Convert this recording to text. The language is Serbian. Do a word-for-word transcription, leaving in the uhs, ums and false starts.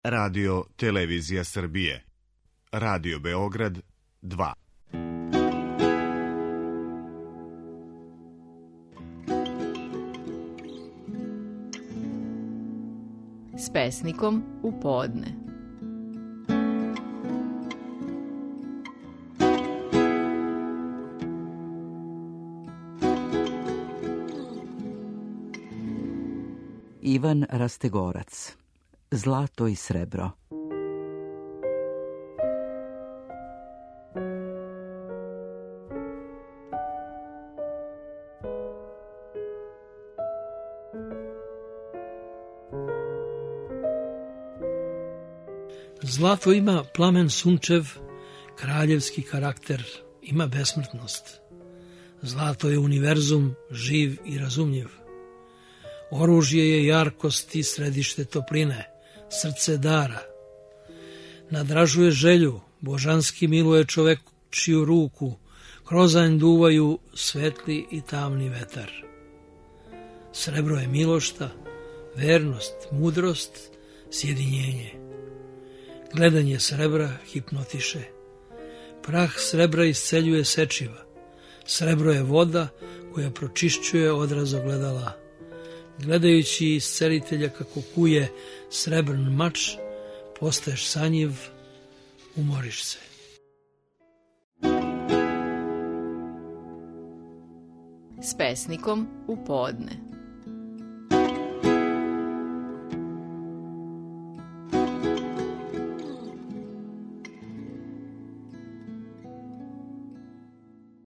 Radio Televizija Srbije, Radio Beograd dva. S pesnikom u podne. Ivan Rastegorac. Zlato i srebro. Zlato ima plamen sunčev, kraljevski karakter, ima besmrtnost. Zlato je univerzum, živ i razumljiv. Oružje je jarkost i središte topline, srce dara. Nadražuje želju, božanski miluje čovečiju ruku, krozanj duvaju svetli i tamni vetar. Srebro je milošta, vernost, mudrost, sjedinjenje. Gledanje srebra hipnotiše. Prah srebra isceljuje sečiva. Srebro je voda koja pročišćuje odraz ogledala. Gledajući iscelitelja kako kuje srebrn mač, postaješ sanjiv, umoriš se. S pesnikom u podne.